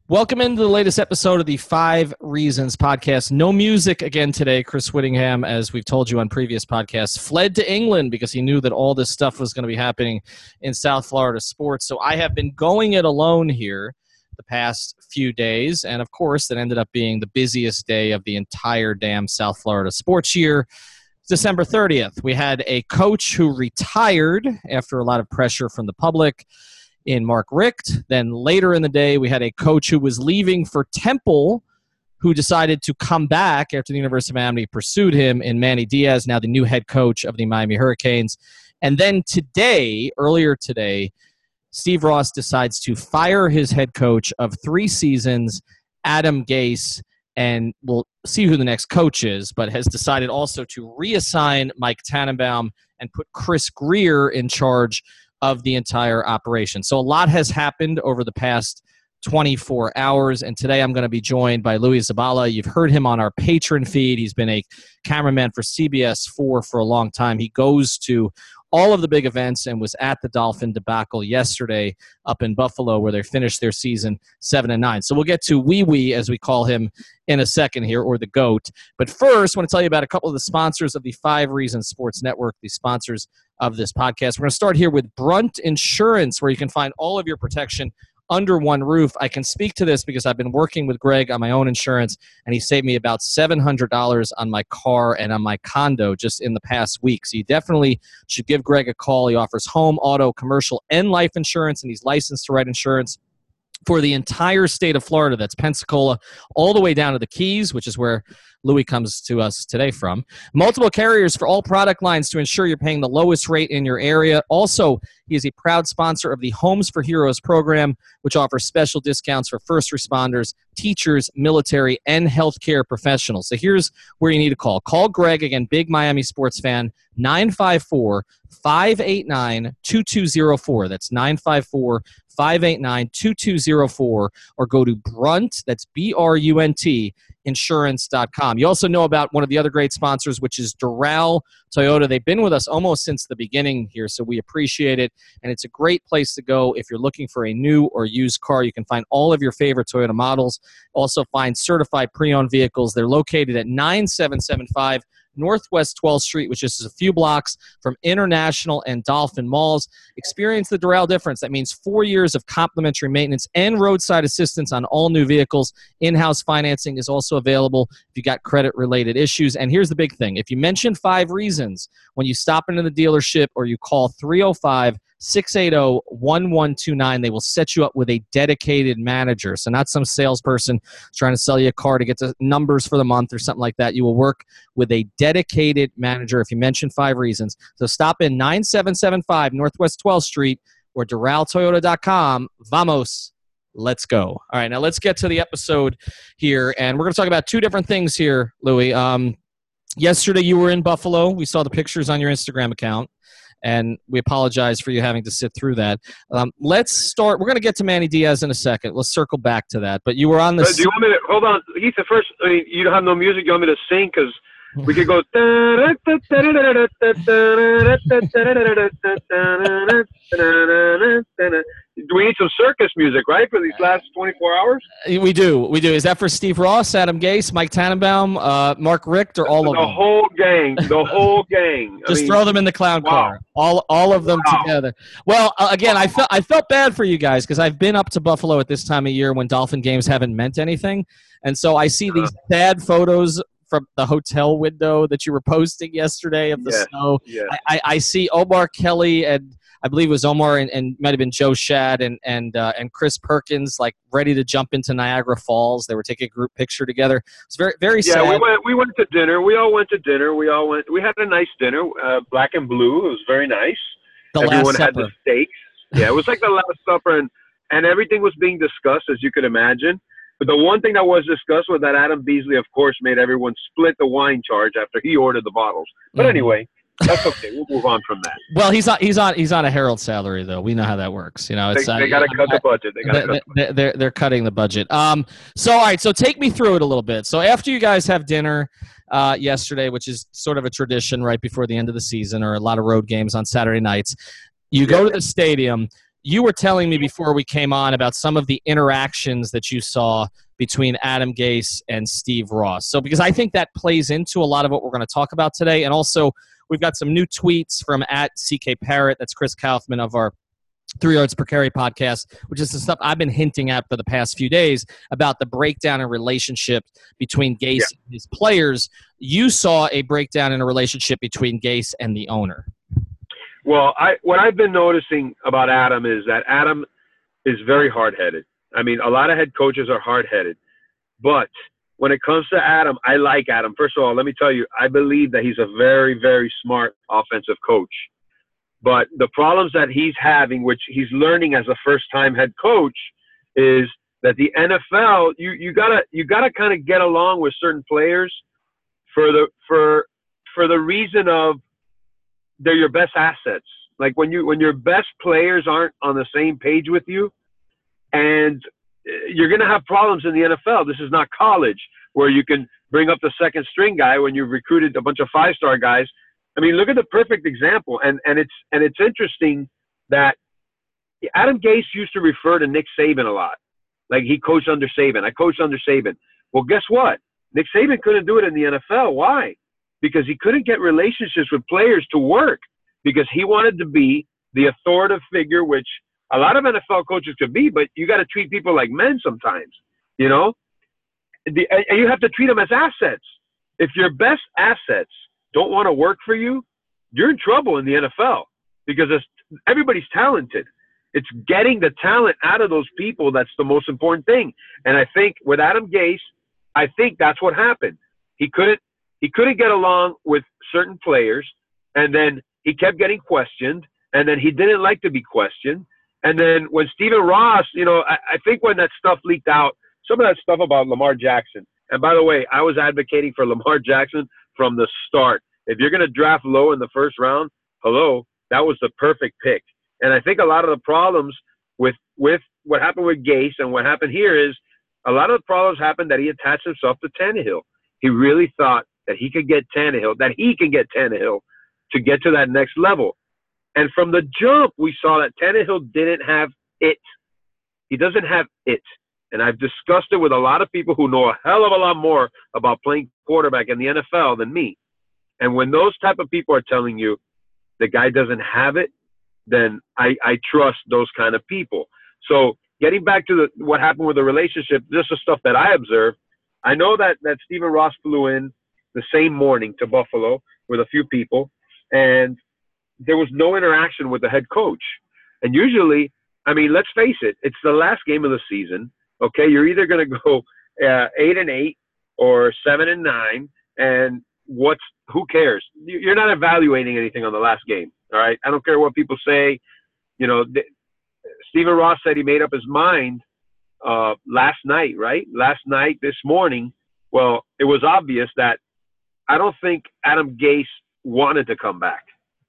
Welcome into the latest episode of the 5 Reasons podcast. No music again today. Chris Whittingham, as we've told you on previous podcasts, fled to England because he knew that all this stuff was going to be happening in South Florida sports. So I have been going it alone here the past few days. And of course, that ended up being the busiest day of the entire damn South Florida sports year. December 30th, we had a coach who retired after a lot of pressure from the public in Mark Richt. Then later in the day, we had a coach who was leaving for Temple who decided to come back after the University of Miami pursued him in Manny Diaz, now the new head coach of the Miami Hurricanes. And then today, earlier today, Steve Ross decides to fire his head coach of 3 seasons, Adam Gase, and we'll see who the next coach is, but has decided also to reassign Mike Tannenbaum and put Chris Grier in charge of the entire operation. So a lot has happened over the past 24 hours, and today I'm going to be joined by Louis Zabala. You've heard him on our Patreon feed. He's been a cameraman for CBS4 for a long time. He goes to all of the big events and was at the Dolphin debacle yesterday up in Buffalo where they finished their season 7-9. So we'll get to Wee Wee, as we call him, in a second here, or the GOAT. But first, I want to tell you about a couple of the sponsors of the 5 Reasons Sports Network, the sponsors of this podcast. We're going to start here with Brunt Insurance, where you can find all of your protection under one roof. I can speak to this because I've been working with Greg on my own insurance, and he saved me about $700 on my car and on my condo just in the past week. So you definitely should give Greg a call. He offers home, auto, commercial, and life insurance, and he's licensed to write insurance for the entire state of Florida. That's Pensacola all the way down to the Keys, which is where Louis comes to us today from. Multiple carriers for all product lines to ensure you're paying the lowest rate in your area. Also, he is a proud sponsor of the Homes for Heroes program, which offers special discounts for first responders, teachers, military, and healthcare professionals. So here's where you need to call. Call Greg, again, big Miami sports fan, 954-589-2204. That's 954-589-2204, or go to Brunt, that's B-R-U-N-T, insurance.com. You also know about one of the other great sponsors, which is Doral Toyota. They've been with us almost since the beginning here, so we appreciate it. And it's a great place to go if you're looking for a new or used car. You can find all of your favorite Toyota models. Also find certified pre-owned vehicles. They're located at 9775 Northwest 12th Street, which is a few blocks from International and Dolphin Malls. Experience the Doral difference. That means 4 years of complimentary maintenance and roadside assistance on all new vehicles. In-house financing is also available if you got credit-related issues. And here's the big thing. If you mention 5 Reasons when you stop into the dealership or you call 305-680-1129, they will set you up with a dedicated manager. So not some salesperson trying to sell you a car to get the numbers for the month or something like that. You will work with a dedicated manager if you mention 5 Reasons. So stop in 9775 Northwest 12th Street or DoralToyota.com. Vamos. Let's go. All right, now let's get to the episode here, and we're going to talk about 2 different things here, Louis. Yesterday you were in Buffalo. We saw the pictures on your Instagram account, and we apologize for you having to sit through that. Let's start. We're going to get to Manny Diaz in a second. Let's circle back to that. But you were on the... Do you want me to... Hold on. Ethan, first, you don't have no music. You want me to sing? Because we could go... We need some circus music, right, for these last 24 hours? We do. Is that for Steve Ross, Adam Gase, Mike Tannenbaum, Mark Richt, or all of them? The whole gang. The whole gang. Just throw them in the clown car. All of them together. Well, again, I felt bad for you guys because I've been up to Buffalo at this time of year when Dolphin games haven't meant anything. And so I see these sad photos from the hotel window that you were posting yesterday of the snow. Yeah. I see Omar Kelly and I believe it was Omar and might have been Joe Shad and Chris Perkins, like ready to jump into Niagara Falls. They were taking a group picture together. It's very, very sad. Yeah, we went to dinner. We all went to dinner. We had a nice dinner, black and blue. It was very nice. Everyone had the steaks. Yeah, it was like the Last Supper, and everything was being discussed, as you could imagine. But the one thing that was discussed was that Adam Beasley, of course, made everyone split the wine charge after he ordered the bottles. But anyway. That's okay. We'll move on from that. Well, he's on a Herald salary, though. We know how that works. You know, it's they got to cut the budget. They're cutting the budget. So all right. So take me through it a little bit. So after you guys have dinner yesterday, which is sort of a tradition right before the end of the season, or a lot of road games on Saturday nights, you go to the stadium. you were telling me before we came on about some of the interactions that you saw between Adam Gase and Steve Ross. So because I think that plays into a lot of what we're going to talk about today. And also, we've got some new tweets from @CK Parrott. That's Chris Kaufman of our 3 Yards Per Carry podcast, which is the stuff I've been hinting at for the past few days about the breakdown in relationship between Gase and his players. You saw a breakdown in a relationship between Gase and the owner. Well, what I've been noticing about Adam is that Adam is very hard-headed. I mean, a lot of head coaches are hard-headed. But when it comes to Adam, I like Adam. First of all, let me tell you, I believe that he's a very, very smart offensive coach. But the problems that he's having, which he's learning as a first-time head coach, is that the NFL, you gotta kind of get along with certain players for the reason of they're your best assets. Like when your best players aren't on the same page with you, and you're gonna have problems in the NFL. This is not college where you can bring up the second string guy when you've recruited a bunch of 5-star guys. I mean, look at the perfect example, and it's interesting that Adam Gase used to refer to Nick Saban a lot. Like he coached under Saban. I coached under Saban. Well, guess what? Nick Saban couldn't do it in the NFL. Why? Because he couldn't get relationships with players to work because he wanted to be the authoritative figure, which a lot of NFL coaches could be, but you got to treat people like men sometimes, you know? And you have to treat them as assets. If your best assets don't want to work for you, you're in trouble in the NFL because everybody's talented. It's getting the talent out of those people that's the most important thing. And I think with Adam Gase, I think that's what happened. He couldn't get along with certain players, and then he kept getting questioned, and then he didn't like to be questioned. And then when Stephen Ross, I think when that stuff leaked out, some of that stuff about Lamar Jackson, and by the way, I was advocating for Lamar Jackson from the start. If you're going to draft low in the first round, that was the perfect pick. And I think a lot of the problems with what happened with Gase and what happened here is a lot of the problems happened that he attached himself to Tannehill. He really thought that he can get Tannehill to get to that next level. And from the jump, we saw that Tannehill didn't have it. He doesn't have it. And I've discussed it with a lot of people who know a hell of a lot more about playing quarterback in the NFL than me. And when those type of people are telling you the guy doesn't have it, then I trust those kind of people. So getting back to what happened with the relationship, just the stuff that I observed, I know that Stephen Ross flew in the same morning to Buffalo with a few people, and there was no interaction with the head coach. And usually, I mean, let's face it, it's the last game of the season. Okay, you're either going to go 8-8 or 7-9, and who cares? You're not evaluating anything on the last game. All right, I don't care what people say. Stephen Ross said he made up his mind last night, right? Last night, this morning. Well, it was obvious that I don't think Adam Gase wanted to come back.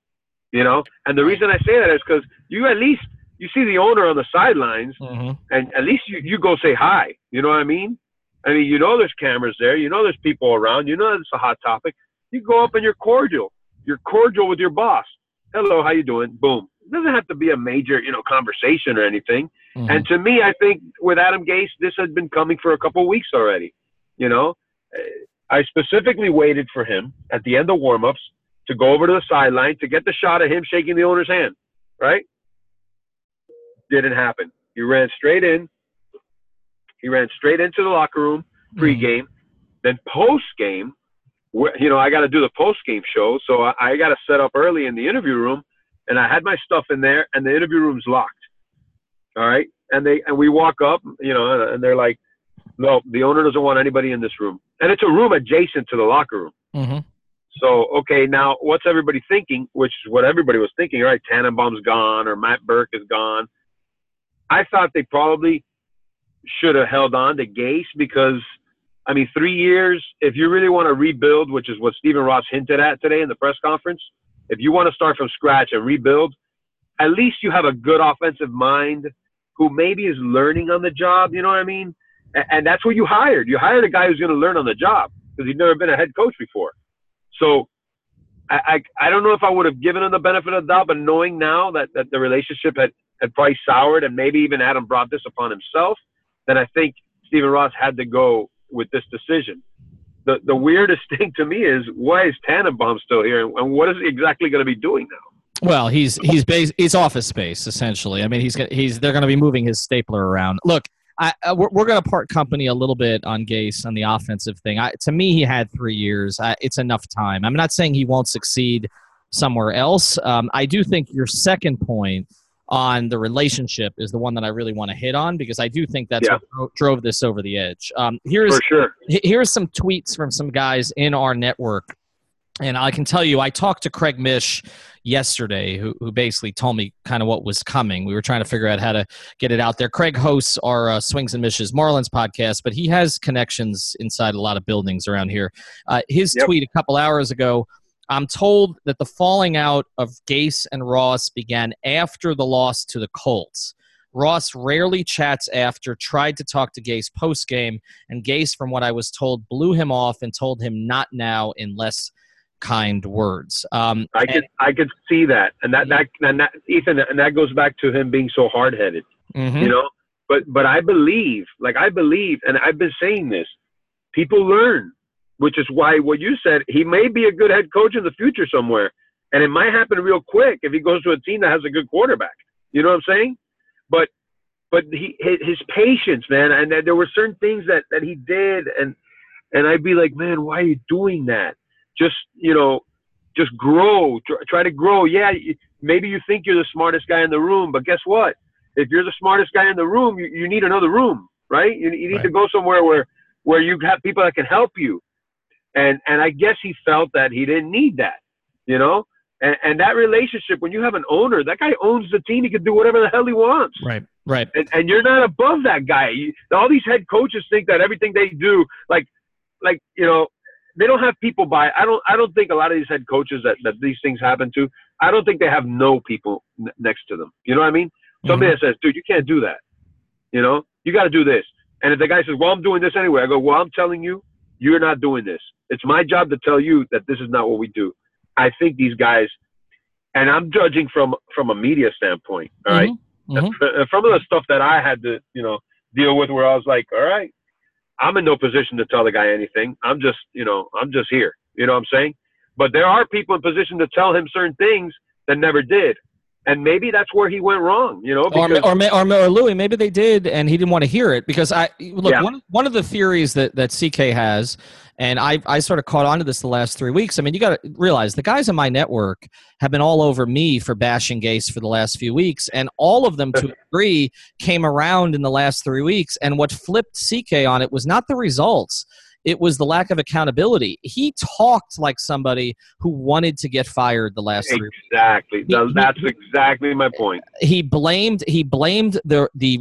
And the reason I say that is because you see the owner on the sidelines, and at least you go say hi. You know what I mean? I mean, there's cameras there. There's people around. It's a hot topic. You go up and you're cordial. You're cordial with your boss. Hello, how you doing? Boom. It doesn't have to be a major, conversation or anything. Mm-hmm. And to me, I think with Adam Gase, this had been coming for a couple of weeks already. I specifically waited for him at the end of warmups to go over to the sideline to get the shot of him shaking the owner's hand, right? Didn't happen. He ran straight in. He ran straight into the locker room pregame. Then postgame, I got to do the postgame show, so I got to set up early in the interview room, and I had my stuff in there, and the interview room's locked. All right, and we walk up, and they're like, "No, the owner doesn't want anybody in this room," and it's a room adjacent to the locker room. Mm-hmm. So, okay, now what's everybody thinking? Which is what everybody was thinking. All right, Tannenbaum's gone or Matt Burke is gone. I thought they probably should have held on to Gase because, 3 years, if you really want to rebuild, which is what Stephen Ross hinted at today in the press conference, if you want to start from scratch and rebuild, at least you have a good offensive mind who maybe is learning on the job, you know what I mean? And that's what you hired. You hired a guy who's going to learn on the job because he's never been a head coach before. So I don't know if I would have given him the benefit of the doubt, but knowing now that the relationship had probably soured, and maybe even Adam brought this upon himself, then I think Stephen Ross had to go with this decision. The weirdest thing to me is, why is Tannenbaum still here, and what is he exactly going to be doing now? Well, he's office space essentially. I mean, they're going to be moving his stapler around. Look, we're going to part company a little bit on Gase on the offensive thing. To me, he had 3 years. It's enough time. I'm not saying he won't succeed somewhere else. I do think your second point on the relationship is the one that I really want to hit on, because I do think that's what drove this over the edge. For sure. Here's some tweets from some guys in our network. And I can tell you, I talked to Craig Mish yesterday, who basically told me kind of what was coming. We were trying to figure out how to get it out there. Craig hosts our Swings and Mishes Marlins podcast, but he has connections inside a lot of buildings around here. His tweet a couple hours ago, I'm told that the falling out of Gase and Ross began after the loss to the Colts. Ross rarely chats after, tried to talk to Gase post-game, and Gase, from what I was told, blew him off and told him not now in less kind words. I could see that, and that Ethan, and that goes back to him being so hard-headed, you know. But I believe, and I've been saying this, people learn. Which is why what you said, he may be a good head coach in the future somewhere. And it might happen real quick if he goes to a team that has a good quarterback. You know what I'm saying? But his patience, man, and there were certain things that he did, and I'd be like, man, why are you doing that? Just grow. Try to grow. Yeah, maybe you think you're the smartest guy in the room, but guess what? If you're the smartest guy in the room, you need another room, right? You need to go somewhere where you have people that can help you. And I guess he felt that he didn't need that, you know? And that relationship, when you have an owner, that guy owns the team. He can do whatever the hell he wants. Right. And you're not above that guy. All these head coaches think that everything they do, like you know, they don't have people by. I don't think a lot of these head coaches that these things happen to, I don't think they have no people next to them. You know what I mean? Somebody that says, dude, you can't do that. You know, you got to do this. And if the guy says, well, I'm doing this anyway, I go, well, I'm telling you, you're not doing this. It's my job to tell you that this is not what we do. I think these guys, and I'm judging from a media standpoint, all right? From the stuff that I had to, you know, deal with, where I was like, all right, I'm in no position to tell the guy anything. I'm just here. You know what I'm saying? But there are people in position to tell him certain things that never did. And maybe that's where he went wrong, you know. Or Louis, maybe they did, and he didn't want to hear it. Because one of the theories that CK has, and I sort of caught on to this the last 3 weeks. I mean, you got to realize the guys on my network have been all over me for bashing Gase for the last few weeks, and all of them, to a degree, came around in the last 3 weeks. And what flipped CK on it was not the results. It was the lack of accountability. He talked like somebody who wanted to get fired the last 3 weeks. Exactly. That's exactly my point. He blamed the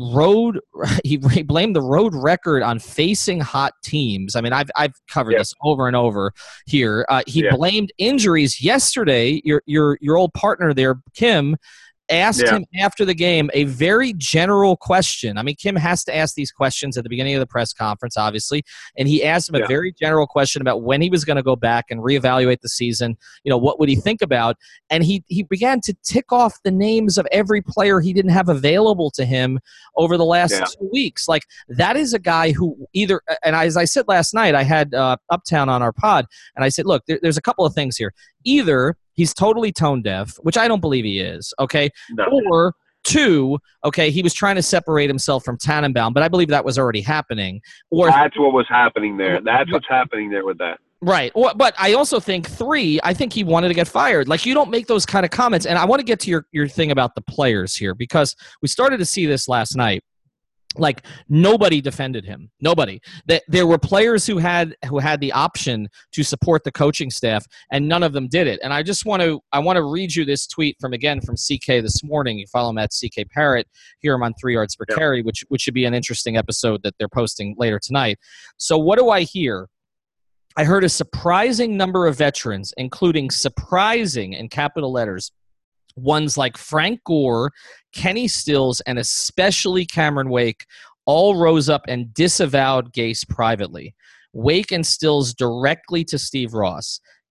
road record on facing hot teams. I mean, I've covered this over and over here. He blamed injuries. Yesterday, your old partner there, Kim, asked him after the game a very general question. I mean, Kim has to ask these questions at the beginning of the press conference, obviously, and he asked him a very general question about when he was going to go back and reevaluate the season. You know, what would he think about? And he began to tick off the names of every player he didn't have available to him over the last 2 weeks. Like, that is a guy who either, and as I said last night, I had Uptown on our pod, and I said, look, there's a couple of things here. Either he's totally tone deaf, which I don't believe he is, okay? No. Or two, okay, he was trying to separate himself from Tannenbaum, but I believe that was already happening. Or that's what was happening there. That's what's happening there with that. Right. But I also think, three, I think he wanted to get fired. Like, you don't make those kind of comments. And I want to get to your thing about the players here, because we started to see this last night. Like, nobody defended him. Nobody. There were players who had the option to support the coaching staff, and none of them did it. And I want to read you this tweet from CK this morning. You follow him at CK Parrott. Hear him on 3 Yards Per Carry, which should be an interesting episode that they're posting later tonight. So what do I hear? I heard a surprising number of veterans, including surprising in capital letters, ones like Frank Gore, Kenny Stills, and especially Cameron Wake, all rose up and disavowed Gase privately. Wake and Stills directly to Steve Ross.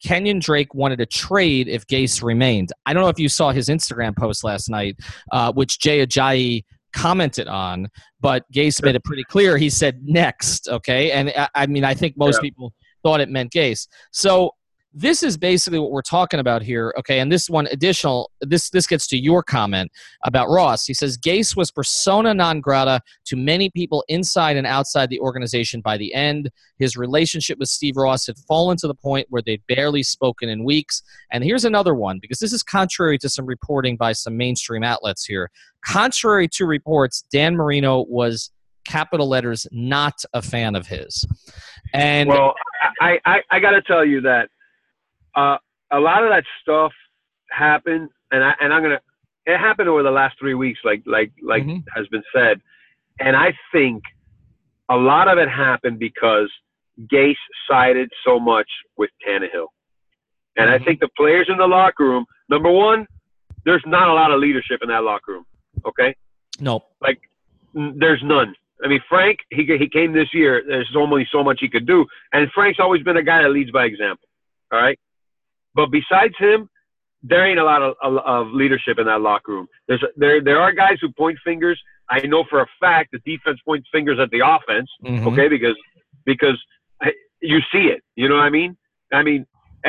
Kenyon Drake wanted to trade if Gase remained. I don't know if you saw his Instagram post last night, which Jay Ajayi commented on, but Gase made it pretty clear. He said next, okay? And I mean, I think most people thought it meant Gase. So this is basically what we're talking about here, okay? And this one additional, this gets to your comment about Ross. He says, Gase was persona non grata to many people inside and outside the organization by the end. His relationship with Steve Ross had fallen to the point where they'd barely spoken in weeks. And here's another one, because this is contrary to some reporting by some mainstream outlets here. Contrary to reports, Dan Marino was, capital letters, not a fan of his. And well, I got to tell you that a lot of that stuff happened, and it happened over the last 3 weeks, like has been said. And I think a lot of it happened because Gase sided so much with Tannehill. And I think the players in the locker room, number one, there's not a lot of leadership in that locker room. Okay? No. Like, there's none. I mean, Frank, he came this year. There's only so much he could do. And Frank's always been a guy that leads by example. All right? But besides him, there ain't a lot of leadership in that locker room. There are guys who point fingers. I know for a fact the defense points fingers at the offense, okay, because you see it. You know what I mean? I mean,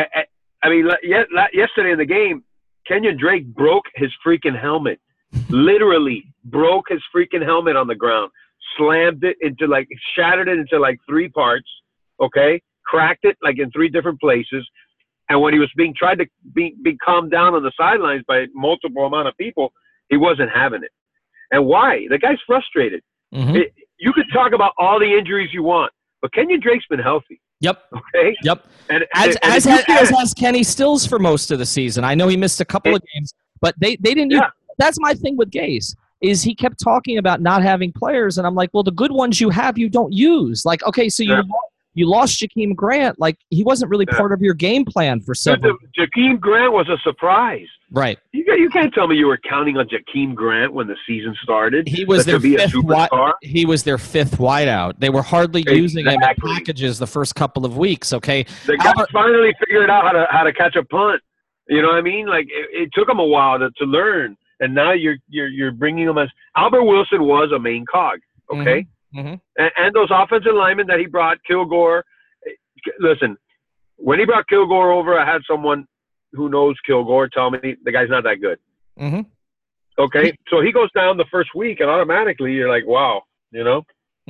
yesterday in the game, Kenyon Drake broke his freaking helmet. Literally broke his freaking helmet on the ground. Slammed it into shattered it into 3 parts, okay? Cracked it in 3 different places. And when he was tried to be calmed down on the sidelines by multiple amount of people, he wasn't having it. And why? The guy's frustrated. You could talk about all the injuries you want, but Kenyon Drake's been healthy. Yep. Okay. Yep. And as has Kenny Stills for most of the season. I know he missed a couple of games, but they didn't. Yeah. That's my thing with Gase. Is he kept talking about not having players, and I'm like, well, the good ones you have, you don't use. Like, okay, so you lost Jakeem Grant. Like, he wasn't really part of your game plan for several. Jakeem Grant was a surprise. Right. You can't tell me you were counting on Jakeem Grant when the season started. He was their fifth he was their 5th wideout. They were hardly using him in packages the first couple of weeks, okay? The guy finally figured out how to catch a punt. You know what I mean? Like, it took him a while to learn. And now you're bringing him as Albert Wilson was a main cog, okay? And those offensive linemen that he brought, Kilgore. Listen, when he brought Kilgore over, I had someone who knows Kilgore tell me the guy's not that good. Okay, so he goes down the first week, and automatically you're like, wow, you know.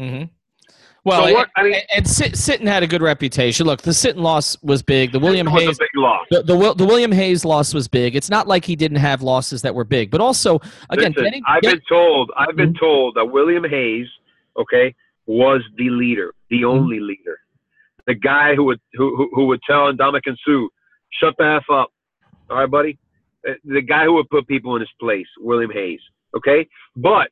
Well, so Sitton had a good reputation. Look, the Sitton loss was big. The William Hayes was a big loss. The William Hayes loss was big. It's not like he didn't have losses that were big, but also again, I've been told that William Hayes, okay, was the leader, the only leader, the guy who would tell Ndamukong Suh, shut the F up, all right, buddy. The guy who would put people in his place, William Hayes, okay, but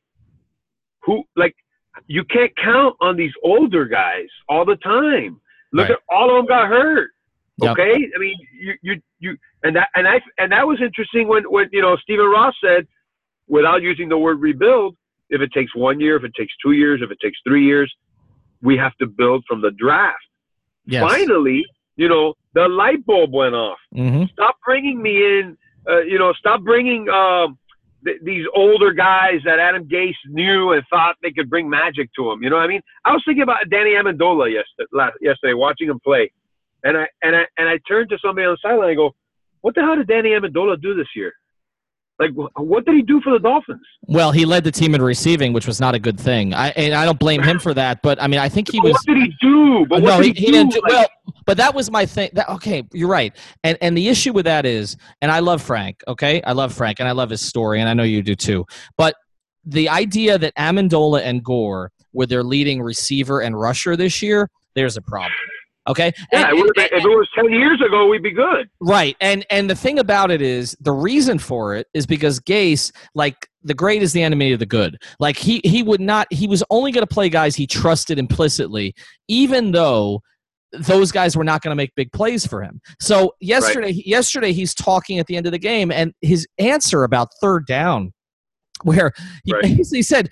you can't count on these older guys all the time. Look at all of them got hurt. Okay, I mean you and that was interesting when Stephen Ross said, without using the word rebuild, if it takes 1 year, if it takes 2 years, if it takes 3 years, we have to build from the draft. Yes. Finally, the light bulb went off. Stop bringing me in. Stop bringing these older guys that Adam Gase knew and thought they could bring magic to him. You know what I mean? I was thinking about Danny Amendola yesterday, watching him play, and I turned to somebody on the sideline and I go, "What the hell did Danny Amendola do this year? Like, what did he do for the Dolphins?" Well, he led the team in receiving, which was not a good thing. I don't blame him for that, but I mean, I think he was. What did he do? But no, he didn't do well. But that was my thing. Okay, you're right. And the issue with that is, and I love Frank. Okay, I love Frank, and I love his story, and I know you do too. But the idea that Amendola and Gore were their leading receiver and rusher this year, there's a problem. Okay. Yeah, if it was 10 years ago, we'd be good. Right. And the thing about it is, the reason for it is because Gase, like, the great is the enemy of the good. Like, he was only going to play guys he trusted implicitly, even though those guys were not going to make big plays for him. So yesterday he's talking at the end of the game, and his answer about third down where he basically said,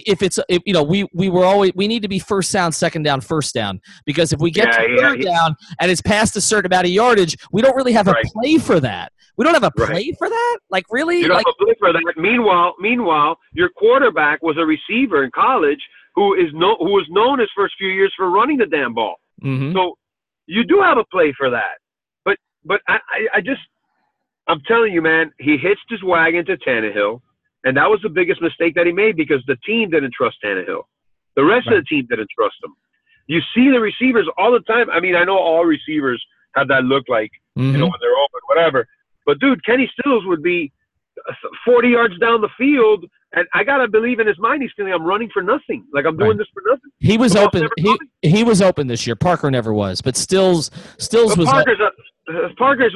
we need to be first down, second down, first down, because if we get to third down and it's past a certain amount of yardage, we don't really have a play for that. We don't have a play for that? Like, really? You don't have a play for that. Meanwhile, your quarterback was a receiver in college who was known his first few years for running the damn ball. Mm-hmm. So you do have a play for that. But I'm telling you, man, he hitched his wagon to Tannehill, and that was the biggest mistake that he made because the team didn't trust Tannehill. The rest of the team didn't trust him. You see the receivers all the time. I mean, I know all receivers have that look like, when they're open, whatever. But, dude, Kenny Stills would be 40 yards down the field, and I got to believe in his mind he's feeling I'm running for nothing. Like, I'm doing this for nothing. He was open. He was open this year. Parker never was. But Stills was – Parker's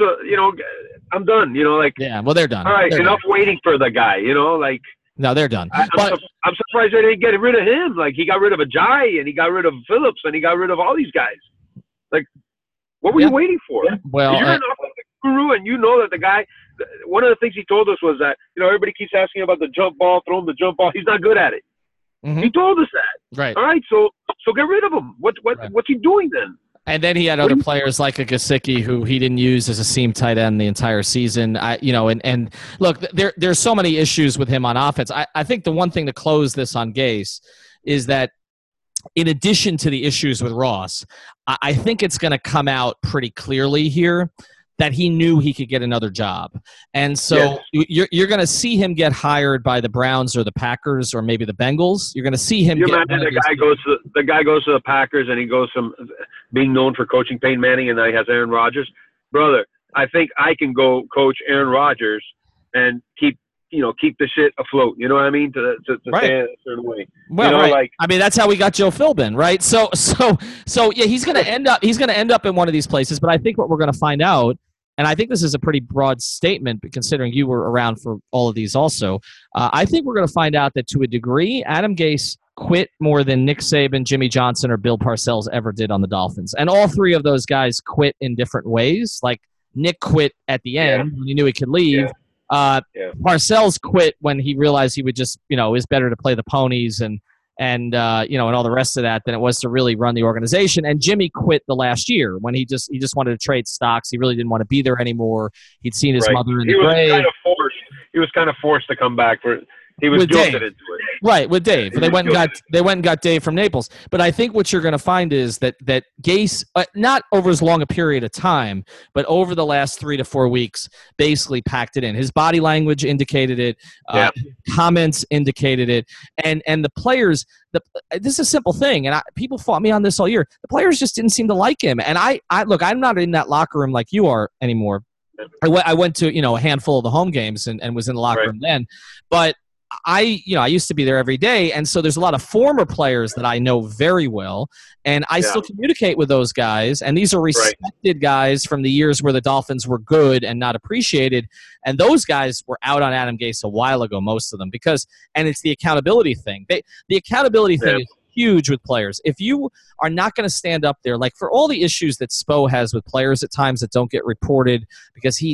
I'm done, yeah, well, they're done. All right, they're enough done. waiting for the guy, No, they're done. I'm surprised they didn't get rid of him. Like, he got rid of Ajayi, and he got rid of Phillips, and he got rid of all these guys. Like, what were you waiting for? Yeah. Well, you're an offensive guru, and you know that the guy – one of the things he told us was that, everybody keeps asking about the jump ball, throw him the jump ball. He's not good at it. Mm-hmm. He told us that. Right. All right, so get rid of him. What's he doing then? And then he had other players like a Gesicki who he didn't use as a seam tight end the entire season. And look, there's so many issues with him on offense. I think the one thing to close this on Gase is that in addition to the issues with Ross, I think it's going to come out pretty clearly here that he knew he could get another job. And so you're going to see him get hired by the Browns or the Packers or maybe the Bengals. You're going to see him the guy goes to the Packers and he goes from being known for coaching Peyton Manning and now he has Aaron Rodgers. Brother, I think I can go coach Aaron Rodgers and keep the shit afloat. You know what I mean? To say it a certain way. Well, I mean, that's how we got Joe Philbin, right? So yeah, he's going to end up in one of these places. But I think what we're going to find out, and I think this is a pretty broad statement, but considering you were around for all of these also, I think we're going to find out that to a degree, Adam Gase quit more than Nick Saban, Jimmy Johnson, or Bill Parcells ever did on the Dolphins. And all three of those guys quit in different ways. Like Nick quit at the end when he knew he could leave. Parcells quit when he realized he would just, it was better to play the ponies and all the rest of that than it was to really run the organization. And Jimmy quit the last year when he just wanted to trade stocks. He really didn't want to be there anymore. He'd seen his mother in the grave. He was kind of forced to come back he was guilted into it. Right, with Dave. They went and got Dave from Naples. But I think what you're going to find is that Gase, not over as long a period of time, but over the last 3 to 4 weeks, basically packed it in. His body language indicated it. Comments indicated it. And the players, this is a simple thing, and people fought me on this all year. The players just didn't seem to like him. And I look, I'm not in that locker room like you are anymore. I went to a handful of the home games and was in the locker room then. But I used to be there every day, and so there's a lot of former players that I know very well, and I still communicate with those guys, and these are respected guys from the years where the Dolphins were good and not appreciated, and those guys were out on Adam Gase a while ago, most of them, and it's the accountability thing. The accountability thing is huge with players. If you are not going to stand up there, like for all the issues that Spo has with players at times that don't get reported because he's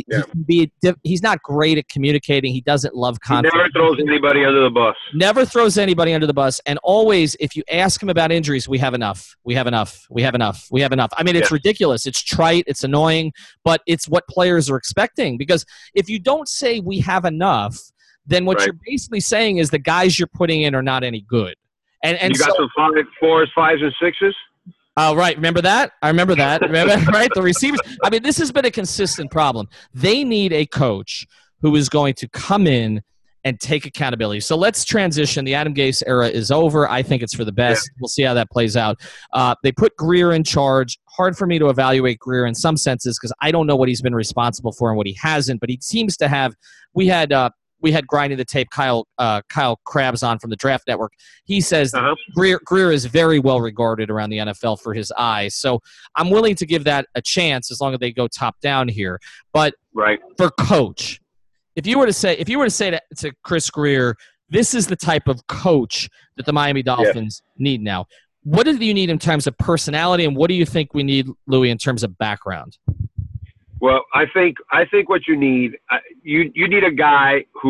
not great at communicating. He doesn't love conflict. He never throws anybody under the bus. Never throws anybody under the bus. And always, if you ask him about injuries, we have enough. We have enough. We have enough. We have enough. I mean, it's ridiculous. It's trite. It's annoying. But it's what players are expecting. Because if you don't say we have enough, then what you're basically saying is the guys you're putting in are not any good. And you got some 4s, 5s, and 6s? Oh, right. Remember that? I remember that. Remember, right? The receivers. I mean, this has been a consistent problem. They need a coach who is going to come in and take accountability. So let's transition. The Adam Gase era is over. I think it's for the best. We'll see how that plays out. They put Greer in charge. Hard for me to evaluate Greer in some senses because I don't know what he's been responsible for and what he hasn't, but he seems to have – we had grinding the tape Kyle Krabs on from the Draft Network. He says Greer is very well regarded around the NFL for his eyes. So I'm willing to give that a chance as long as they go top down here. But for coach, if you were to say to Chris Greer, this is the type of coach that the Miami Dolphins need now. What do you need in terms of personality, and what do you think we need, Louis, in terms of background? Well, I think what you need, you need a guy who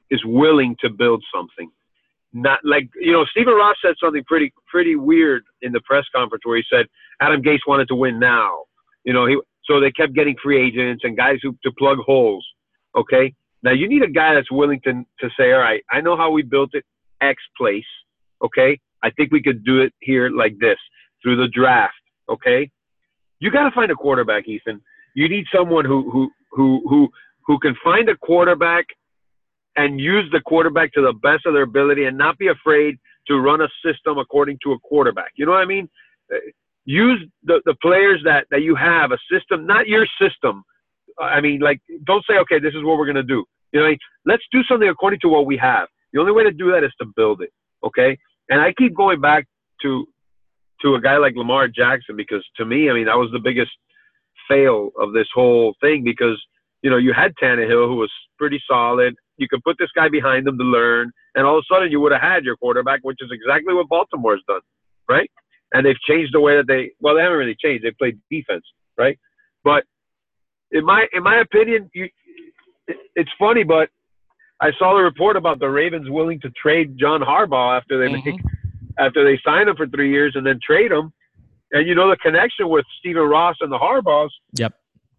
is willing to build something. Not like, Stephen Ross said something pretty weird in the press conference where he said Adam Gase wanted to win now. So they kept getting free agents and guys to plug holes. Okay. Now you need a guy that's willing to say, all right, I know how we built it X place. Okay. I think we could do it here like this through the draft. Okay. You got to find a quarterback, Ethan. You need someone who can find a quarterback and use the quarterback to the best of their ability and not be afraid to run a system according to a quarterback. You know what I mean? Use the players that you have, a system, not your system. I mean, like, don't say, okay, this is what we're going to do. Let's do something according to what we have. The only way to do that is to build it, okay? And I keep going back to a guy like Lamar Jackson because, to me, I mean, that was the biggest fail of this whole thing because, you had Tannehill, who was pretty solid. You could put this guy behind him to learn, and all of a sudden you would have had your quarterback, which is exactly what Baltimore's done, right? And they've changed the way that they haven't really changed. They played defense, right? But in my opinion, it's funny, but I saw the report about the Ravens willing to trade John Harbaugh after they signed him for 3 years and then trade him. And the connection with Stephen Ross and the Harbaughs. Yep.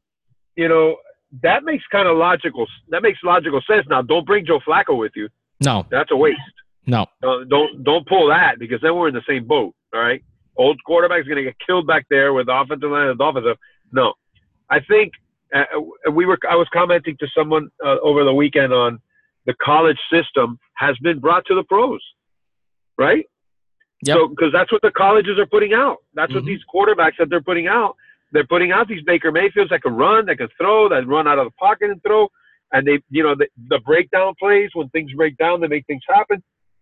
That makes logical sense. Now, don't bring Joe Flacco with you. No, that's a waste. No, don't pull that because then we're in the same boat. All right, old quarterback's going to get killed back there with the offensive line and the offensive. No, I think I was commenting to someone over the weekend on the college system has been brought to the pros, right? Yep. So because that's what the colleges are putting out. That's what these quarterbacks that they're putting out. They're putting out these Baker Mayfields that can run, that can throw, that run out of the pocket and throw. And they, the breakdown plays, when things break down, they make things happen.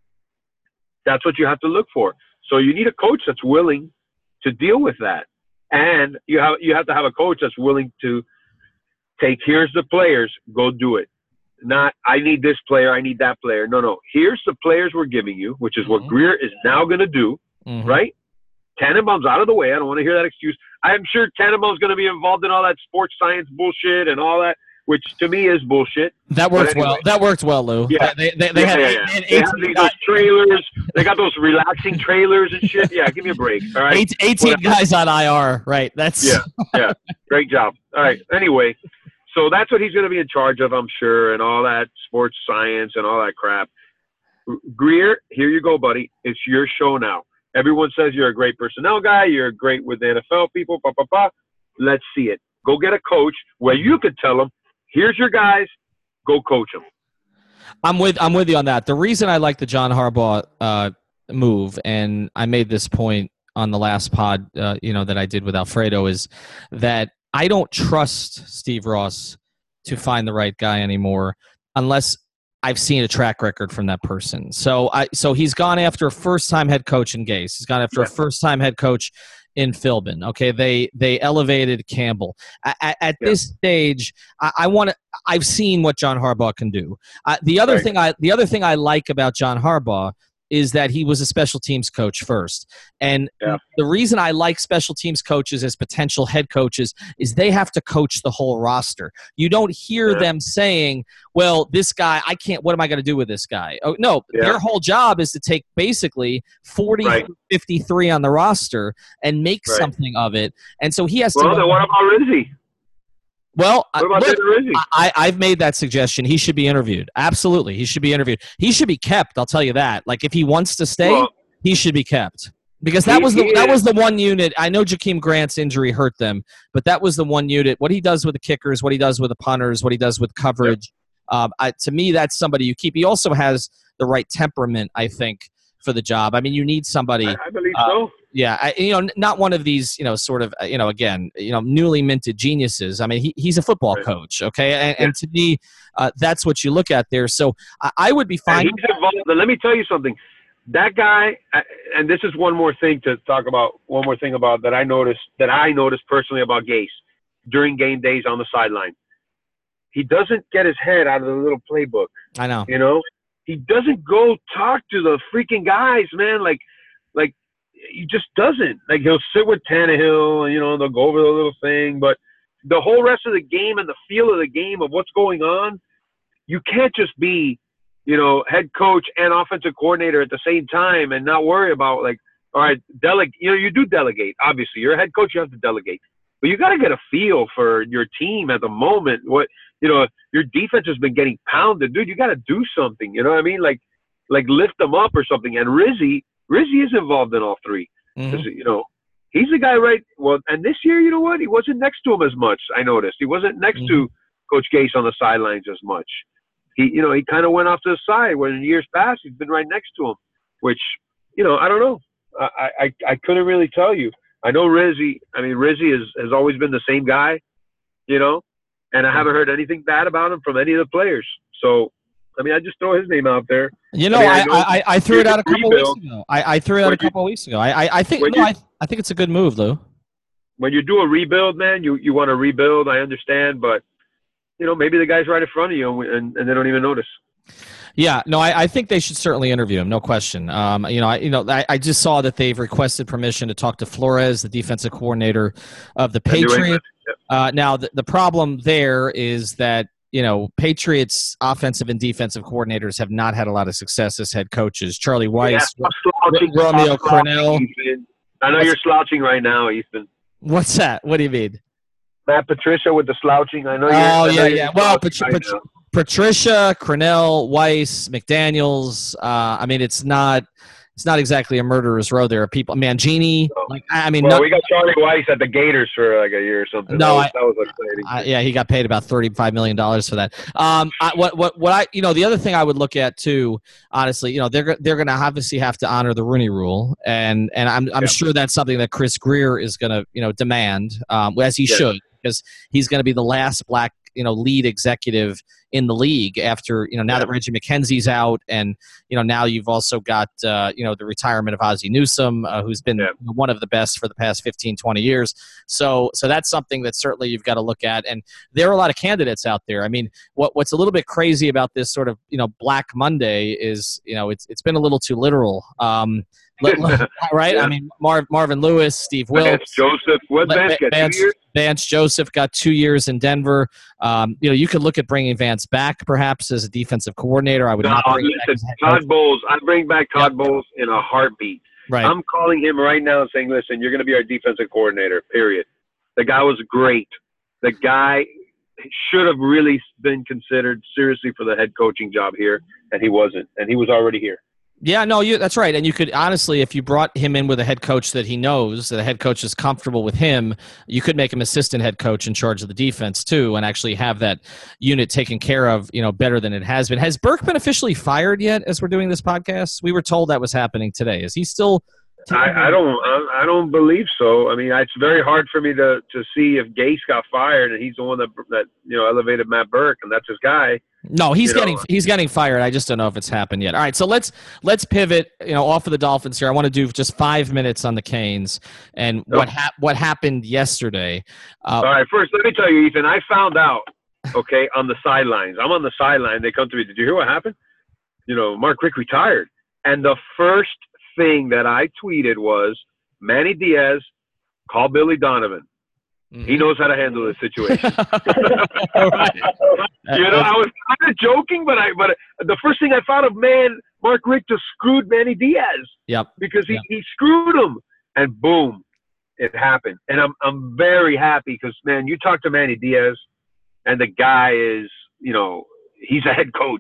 That's what you have to look for. So you need a coach that's willing to deal with that. And you have to have a coach that's willing to take, here's the players, go do it. Not, I need this player, I need that player. No. Here's the players we're giving you, which is what Grier is now going to do, right? Tannenbaum's out of the way. I don't want to hear that excuse. I'm sure Tannenbaum's going to be involved in all that sports science bullshit and all that, which to me is bullshit. That worked well. That worked well, Lou. Yeah. They had those trailers. They got those relaxing trailers and shit. Yeah, give me a break. All right. 18 guys on IR. Right. That's yeah. Great job. All right. Anyway, so that's what he's going to be in charge of, I'm sure, and all that sports science and all that crap. Grier, here you go, buddy. It's your show now. Everyone says you're a great personnel guy. You're great with the NFL people. Let's see it. Go get a coach where you could tell them, here's your guys. Go coach them. I'm with you on that. The reason I like the John Harbaugh move, and I made this point on the last pod, that I did with Alfredo, is that I don't trust Steve Ross to find the right guy anymore unless I've seen a track record from that person. So he's gone after a first-time head coach in Gase. He's gone after a first-time head coach in Philbin. Okay, they elevated Campbell. At this stage, I've seen what John Harbaugh can do. The other thing I like about John Harbaugh is that he was a special teams coach first. And the reason I like special teams coaches as potential head coaches is they have to coach the whole roster. You don't hear them saying, well, this guy, I can't, what am I going to do with this guy? Oh, no, their whole job is to take basically 40, 53 on the roster and make something of it. And so he has to. Well, then what about Rizzi? Well, I've made that suggestion. He should be interviewed. Absolutely. He should be interviewed. He should be kept, I'll tell you that. Like, if he wants to stay, he should be kept. Because that was the one unit. I know Jakeem Grant's injury hurt them, but that was the one unit. What he does with the kickers, what he does with the punters, what he does with coverage, to me, that's somebody you keep. He also has the right temperament, I think, for the job. I mean, you need somebody. I believe so. Yeah, not one of these, sort of, again, newly minted geniuses. I mean, he's a football coach, okay? And to me, that's what you look at there. So I would be fine. He's involved. Let me tell you something. That guy, and this is one more thing to talk about, that I noticed personally about Gase during game days on the sideline. He doesn't get his head out of the little playbook. I know. He doesn't go talk to the freaking guys, man. Like he just doesn't. Like, he'll sit with Tannehill, and they'll go over the little thing. But the whole rest of the game and the feel of the game of what's going on, you can't just be head coach and offensive coordinator at the same time and not worry about like, all right, you do delegate. Obviously, you're a head coach, you have to delegate. But you got to get a feel for your team at the moment. What, your defense has been getting pounded. Dude, you got to do something. You know what I mean? Like lift them up or something. And Rizzi is involved in all three. Mm-hmm. He's the guy, right? Well, and this year, you know what? He wasn't next to him as much, I noticed. He wasn't next to Coach Gase on the sidelines as much. He kind of went off to the side when in years past he's been right next to him, which, I don't know. I couldn't really tell you. I know Rizzi. I mean, Rizzi has always been the same guy, and I haven't heard anything bad about him from any of the players. So, I mean, I just throw his name out there. I threw it out a couple weeks ago. I threw it out a couple weeks ago. I think it's a good move, Lou. When you do a rebuild, man, you want to rebuild. I understand, but maybe the guy's right in front of you, and they don't even notice. Yeah, no, I think they should certainly interview him, no question. I just saw that they've requested permission to talk to Flores, the defensive coordinator of the Patriots. Now, the problem there is that Patriots offensive and defensive coordinators have not had a lot of success as head coaches. Charlie Weiss, Romeo Crennel. I know you're slouching right now, Ethan. What's that? What do you mean? Matt Patricia with the slouching. I know. Yeah. Well, Patricia, Crennel, Weiss, McDaniels. I mean, it's not exactly a murderer's row. There are people. Mangini. We got Charlie Weiss at the Gators for like a year or something. No, that was exciting. Yeah, he got paid about $35 million for that. The other thing I would look at too, honestly, they're going to obviously have to honor the Rooney Rule, and I'm sure that's something that Chris Grier is going to demand, as he should, because he's going to be the last black lead executive in the league after now that Reggie McKenzie's out, and now you've also got the retirement of Ozzie Newsome, who's been one of the best for the past 15-20 years. So that's something that certainly you've got to look at, and there are a lot of candidates out there. I mean, what's a little bit crazy about this sort of Black Monday is it's been a little too literal. Right? Yeah. I mean, Marvin Lewis, Steve Wilkes, Joseph. What Vance got 2 years? Vance Joseph got 2 years in Denver. You could look at bringing Vance back perhaps as a defensive coordinator. I would not bring Todd Bowles. I'd bring back Todd Bowles in a heartbeat. Right. I'm calling him right now and saying, listen, you're going to be our defensive coordinator, period. The guy was great. The guy should have really been considered seriously for the head coaching job here, and he wasn't. And he was already here. Yeah, no, that's right. And you could honestly, if you brought him in with a head coach that he knows, that the head coach is comfortable with him, you could make him assistant head coach in charge of the defense too, and actually have that unit taken care of, better than it has been. Has Burke been officially fired yet as we're doing this podcast? We were told that was happening today. Is he still? I don't believe so. I mean, it's very hard for me to see if Gase got fired and he's the one that elevated Matt Burke, and that's his guy. No, he's getting fired. I just don't know if it's happened yet. All right, so let's pivot, off of the Dolphins here. I want to do just 5 minutes on the Canes and what happened yesterday. All right, first let me tell you, Ethan. I found out, on the sidelines. I'm on the sideline. They come to me. Did you hear what happened? Mark Richt retired, and the first thing that I tweeted was, Manny Diaz, call Billy Donovan. Mm-hmm. He knows how to handle this situation. Right. I was kind of joking, but the first thing I thought of, Mark Richt just screwed Manny Diaz. Yep. Because he screwed him, and boom, it happened. And I'm very happy because, man, you talk to Manny Diaz, and the guy is, he's a head coach.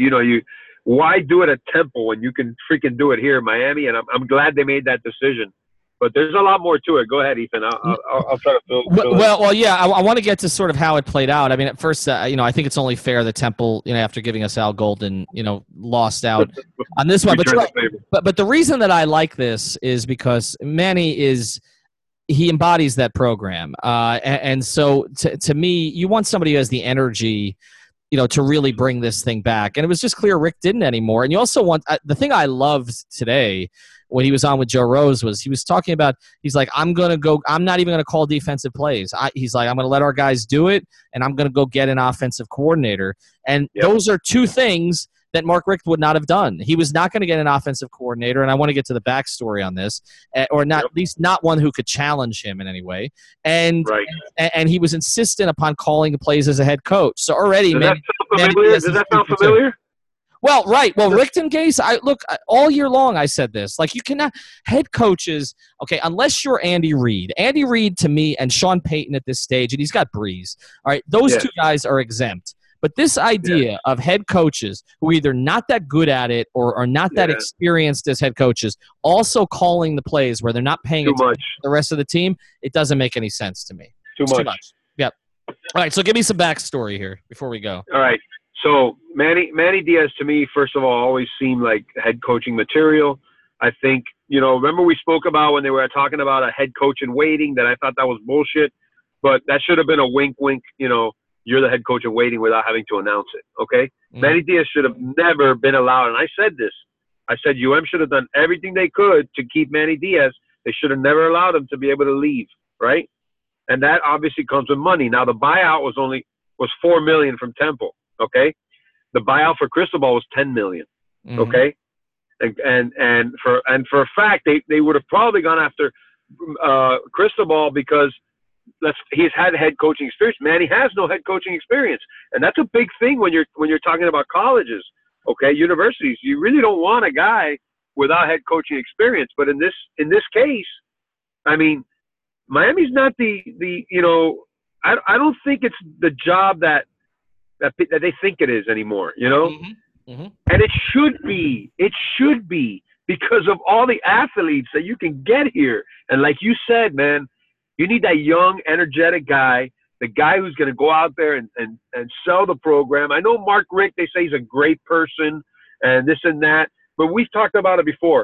Why do it at Temple when you can freaking do it here in Miami? And I'm glad they made that decision. But there's a lot more to it. Go ahead, Ethan. I'll try to fill Well, yeah, I want to get to sort of how it played out. I mean, at first, I think it's only fair that Temple, after giving us Al Golden, lost out on this one. But the reason that I like this is because Manny he embodies that program. And so to me, you want somebody who has the energy to really bring this thing back. And it was just clear Rick didn't anymore. And you also want the thing I loved today when he was on with Joe Rose was he was talking about, he's like, I'm not even going to call defensive plays. He's like, I'm going to let our guys do it, and I'm going to go get an offensive coordinator. And those are two things that Mark Richt would not have done. He was not going to get an offensive coordinator, and I want to get to the backstory on this, or not at least not one who could challenge him in any way. And and he was insistent upon calling the plays as a head coach. So already, does that sound familiar? Well, right. Well, Richten Gase, all year long I said this. Like, you cannot – head coaches, okay, unless you're Andy Reid. Andy Reid, to me, and Sean Payton at this stage, and he's got Breeze. All right, those two guys are exempt. But this idea of head coaches who are either not that good at it or are not that experienced as head coaches also calling the plays where they're not paying attention to the rest of the team, it doesn't make any sense to me. Too much. Yep. All right, so give me some backstory here before we go. All right. So Manny Diaz, to me, first of all, always seemed like head coaching material. I think, remember we spoke about when they were talking about a head coach in waiting, that I thought that was bullshit. But that should have been a wink, you're the head coach in waiting without having to announce it, okay? Manny Diaz should have never been allowed. And I said this. I said UM should have done everything they could to keep Manny Diaz. They should have never allowed him to be able to leave, right? And that obviously comes with money. Now, the buyout was $4 million from Temple. Okay, the buyout for Cristobal was $10 million. Okay, and for a fact they would have probably gone after Cristobal because he's had head coaching experience. Manny has no head coaching experience, and that's a big thing when you're talking about colleges. Okay, universities, you really don't want a guy without head coaching experience. But in this case, I mean, Miami's not the I don't think it's the job that they think it is anymore, And it should be because of all the athletes that you can get here. And like you said, man, you need that young, energetic guy, the guy who's going to go out there and sell the program. I know Mark Richt, they say he's a great person and this and that, but we've talked about it before.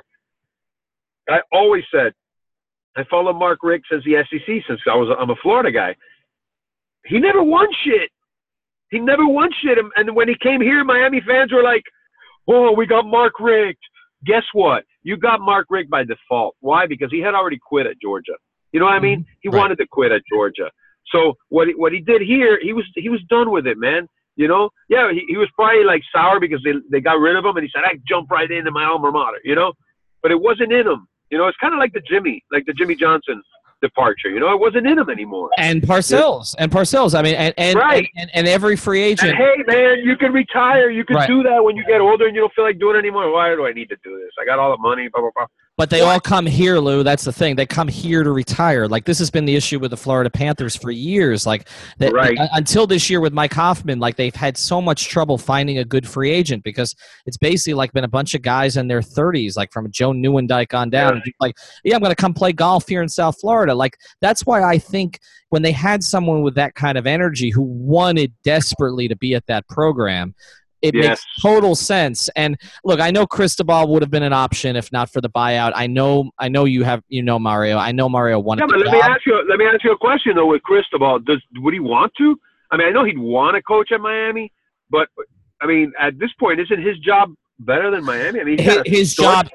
I always said, I follow Mark Richt since the SEC, since I'm a Florida guy. He never won shit. He never won shit. And when he came here, Miami fans were like, oh, we got Mark Richt. Guess what? You got Mark Richt by default. Why? Because he had already quit at Georgia. You know what I mean? He wanted to quit at Georgia. So what he did here, he was done with it, man. He was probably like sour because they got rid of him, and he said, I jumped right into my alma mater, But it wasn't in him. It's kind of like the Jimmy Johnson departure. It wasn't in him anymore. And Parcells. I mean, and every free agent. And hey, man, you can retire. You can do that when you get older and you don't feel like doing it anymore. Why do I need to do this? I got all the money, blah, blah, blah. But they all come here, Lou. That's the thing. They come here to retire. Like, this has been the issue with the Florida Panthers for years. Like, until this year with Mike Hoffman, like, they've had so much trouble finding a good free agent because it's basically like been a bunch of guys in their 30s, like from Joe Newendike on down. Yeah. Like, I'm going to come play golf here in South Florida. Like, that's why I think when they had someone with that kind of energy who wanted desperately to be at that program, it makes total sense. And look, I know Cristobal would have been an option if not for the buyout. I know Mario. I know Mario wanted. Yeah, but let me ask you a question though. With Cristobal, would he want to? I mean, I know he'd want to coach at Miami, but I mean, at this point, isn't his job better than Miami? I mean, his job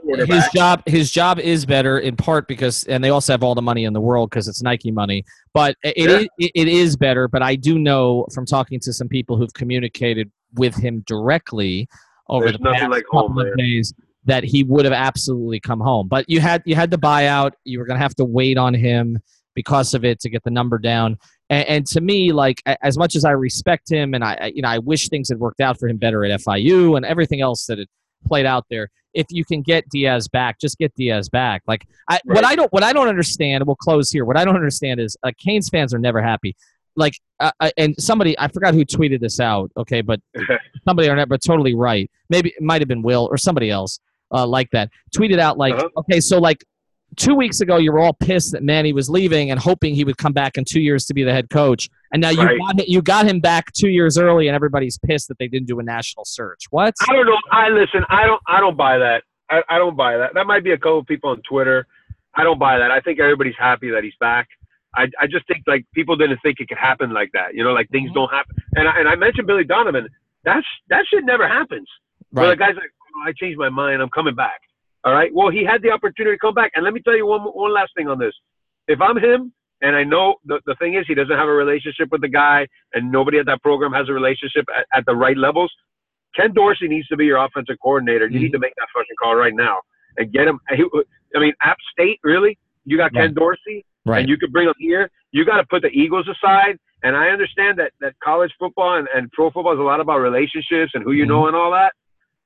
is better in part because, and they also have all the money in the world because it's Nike money. But it is better. But I do know from talking to some people who've communicated with him directly over the past couple of days that he would have absolutely come home. But you had the buyout. You were going to have to wait on him because of it to get the number down. And to me, like, as much as I respect him and I wish things had worked out for him better at FIU and everything else that had played out there, if you can get Diaz back, just get Diaz back. Like, what I don't understand, and we'll close here. What I don't understand is Canes fans are never happy. Like, and somebody, I forgot who tweeted this out, okay, but somebody on that, but totally right. Maybe it might have been Will or somebody else like that. Tweeted out like, okay, so like 2 weeks ago you were all pissed that Manny was leaving and hoping he would come back in 2 years to be the head coach. And now you got him back 2 years early and everybody's pissed that they didn't do a national search. What? I don't know. I don't buy that. I don't buy that. That might be a couple of people on Twitter. I don't buy that. I think everybody's happy that he's back. I just think, like, people didn't think it could happen like that. Like, things don't happen. And I mentioned Billy Donovan. That shit never happens. Right. Where the guy's like, I changed my mind. I'm coming back. All right? Well, he had the opportunity to come back. And let me tell you one last thing on this. If I'm him, and I know the thing is he doesn't have a relationship with the guy, and nobody at that program has a relationship at the right levels, Ken Dorsey needs to be your offensive coordinator. You need to make that fucking call right now and get him. I mean, App State, really? You got Ken Dorsey? Right. And you could bring them here. You got to put the egos aside. And I understand that college football and pro football is a lot about relationships and who you know and all that.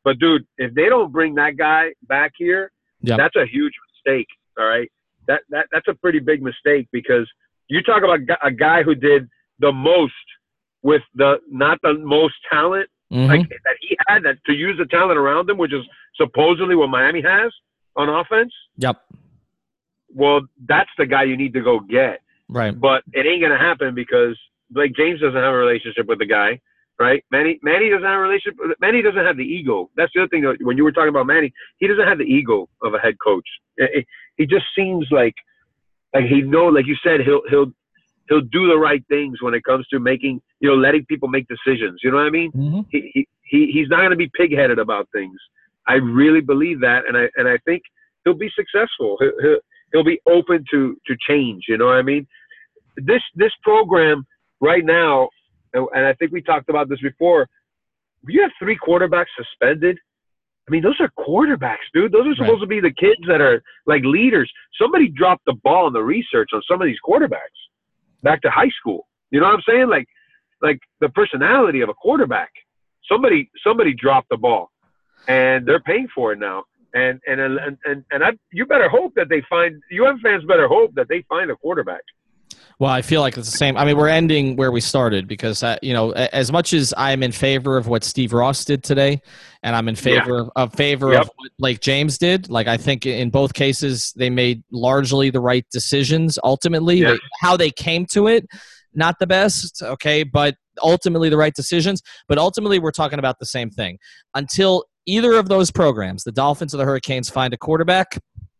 But dude, if they don't bring that guy back here, that's a huge mistake. All right, that's a pretty big mistake, because you talk about a guy who did the most with not the most talent like that he had, that to use the talent around him, which is supposedly what Miami has on offense. Yep. Well, that's the guy you need to go get. Right. But it ain't gonna happen because Blake James doesn't have a relationship with the guy. Right, Manny doesn't have a relationship. Manny doesn't have the ego. That's the other thing. When you were talking about Manny, he doesn't have the ego of a head coach. He just seems like he like you said, he'll do the right things when it comes to making, letting people make decisions. You know what I mean? Mm-hmm. He's not going to be pigheaded about things. I really believe that, and I think he'll be successful. He'll be open to change. You know what I mean? This program right now. And I think we talked about this before. You have 3 quarterbacks suspended. I mean, those are quarterbacks, dude. Those are supposed to be the kids that are like leaders. Somebody dropped the ball in the research on some of these quarterbacks back to high school. You know what I'm saying? Like the personality of a quarterback. Somebody dropped the ball, and they're paying for it now. And you better hope that they find. UM fans better hope that they find a quarterback. Well, I feel like it's the same. I mean, we're ending where we started because, as much as I'm in favor of what Steve Ross did today, and I'm in favor of what Blake James did, like I think in both cases they made largely the right decisions. Ultimately, how they came to it, not the best, okay, but ultimately the right decisions. But ultimately, we're talking about the same thing. Until either of those programs, the Dolphins or the Hurricanes, find a quarterback,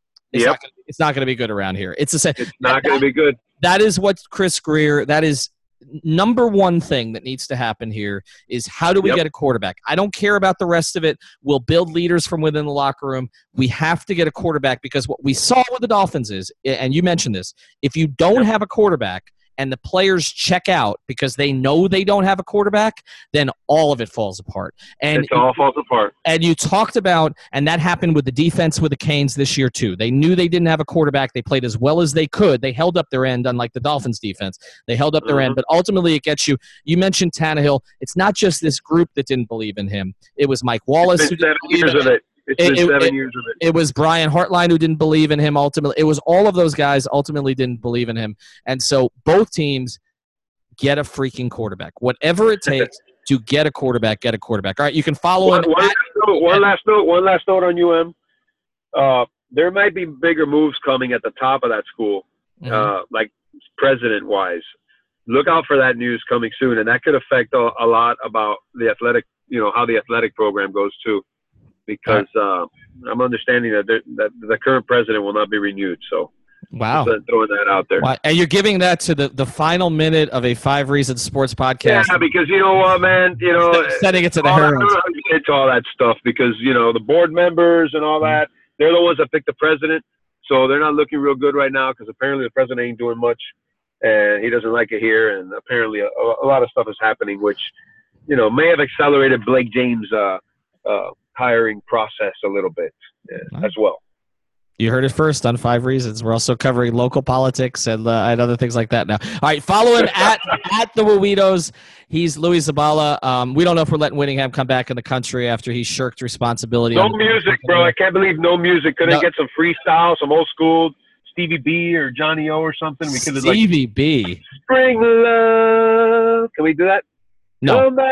it's not going to be good around here. It's not going to be good. That is what Chris Grier, that is number one thing that needs to happen here is how do we get a quarterback? I don't care about the rest of it. We'll build leaders from within the locker room. We have to get a quarterback because what we saw with the Dolphins is, and you mentioned this, if you don't have a quarterback and the players check out because they know they don't have a quarterback, then all of it falls apart. And it all falls apart. And you talked about, and that happened with the defense with the Canes this year too. They knew they didn't have a quarterback. They played as well as they could. They held up their end, unlike the Dolphins defense. They held up their end, but ultimately it gets you. You mentioned Tannehill. It's not just this group that didn't believe in him. It was Mike Wallace who didn't believe in him. It's been 7 years of it. It was Brian Hartline who didn't believe in him ultimately. It was all of those guys ultimately didn't believe in him. And so both teams get a freaking quarterback. Whatever it takes to get a quarterback, get a quarterback. All right, you can follow him. One last note on UM. There might be bigger moves coming at the top of that school, like president-wise. Look out for that news coming soon, and that could affect a lot about the athletic, how the athletic program goes too. Because I'm understanding that the current president will not be renewed. So, wow, just throwing that out there. Wow. And you're giving that to the final minute of a 5 Reasons Sports podcast. Yeah, because you know what, man, setting it to the Herons. It's all that stuff because the board members and all that, they're the ones that pick the president. So they're not looking real good right now because apparently the president ain't doing much, and he doesn't like it here. And apparently a lot of stuff is happening, which may have accelerated Blake James' hiring process a little bit as well. You heard it first on 5 Reasons. We're also covering local politics and other things like that now. All right, follow him at the Wawitos. He's Louis Zabala. We don't know if we're letting Whittingham come back in the country after he shirked responsibility. No music, bro. I can't believe no music. Couldn't get some freestyle, some old school Stevie B or Johnny O or something? We could have Stevie B. Spring Love. Can we do that? No.